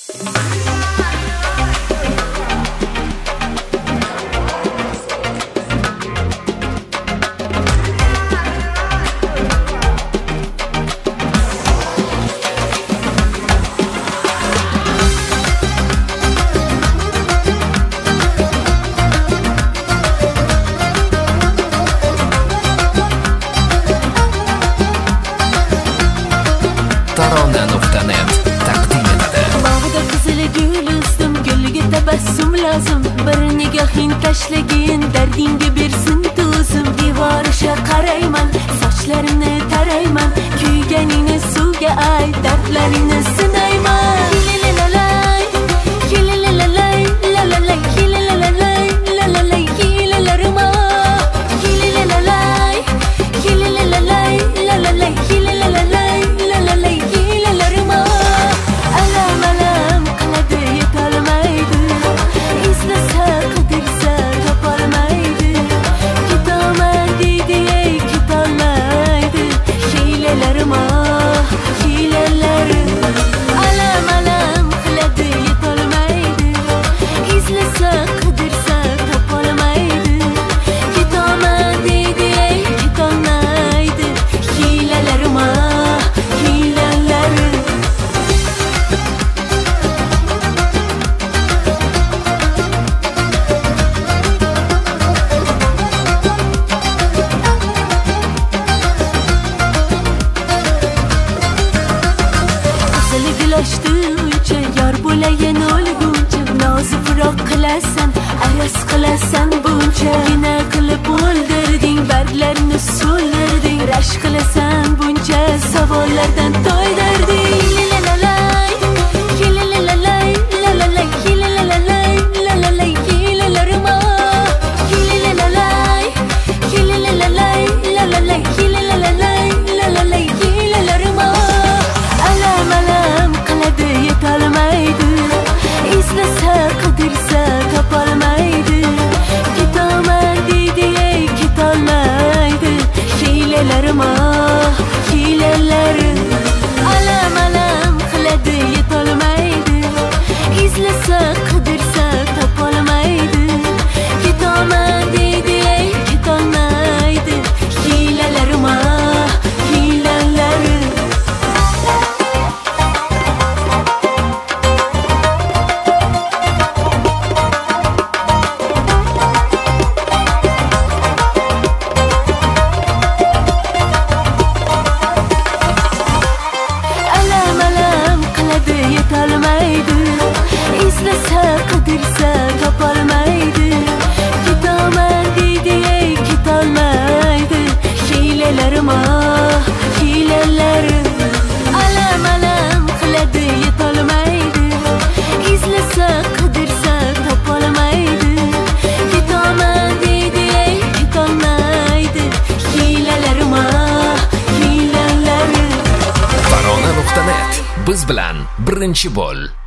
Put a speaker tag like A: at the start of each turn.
A: Tarona.net taqdim etadi.
B: Bog'da qizil gul o'sdim, gulga tabassum lozim. Bir nigohin tashlagin, dardingga bersin to'zim. Devorisha qarayman, sochlarini tarayman, kuyganingni suvga ay, dardlaringni sinayman. Hilalalay, hilalalay, lalalay, hilalalay, lalalay, hilalarima. Hilalalay, hilalalay, lalalay, hilalalay, lalalay, hilalarima. Alam alam qiladi yetolmaydi, izlasa qidirsa topolmaydi. Ketaman deydi ey ketolmaydi, hilalarima, hilalari. Alam alam qiladi yetolmaydi, izlasa qidirsa topolmaydi. Ketaman deydi ey ketolmaydi, hilalarima, hilalari. Qizil gul ochdi yor bo'layin o'lguncha, nozi firoq qilasan, araz qilasan buncha. Gina qilib o'ldirding, barglarni so'ldirding, rash qilasan buncha, savollardan to'ydirding. Hilalalay, hilalalay, lalalay, hilalalay, lalalay, hilalarima. Hilalalay, hilalalay, lalalay, hilalalay, lalalay, hilalarima. Alam alam qiladi yetolmaydi, izlasa qidirsa topolmaydi. Ketaman deydi ey ketolmaydi, hilalarima, hilalari. Alam alam qiladi yetolmaydi, izlasa qidirsa topolmaydi. Ketaman deydi ey ketolmaydi, hilalarima, hilalari. Alam alam qiladi yetolmaydi, izlasa qidirsa topolmaydi. Ketaman deydi ey ketolmaydi, hilalarima, hilalari. Alam alam qiladi yetolmaydi, izlasa qidirsa topolmaydi. Ketaman deydi ey ketolmaydi, hilalarima, hilalari.
A: Tarona.net biz bilan birinchi bo'l.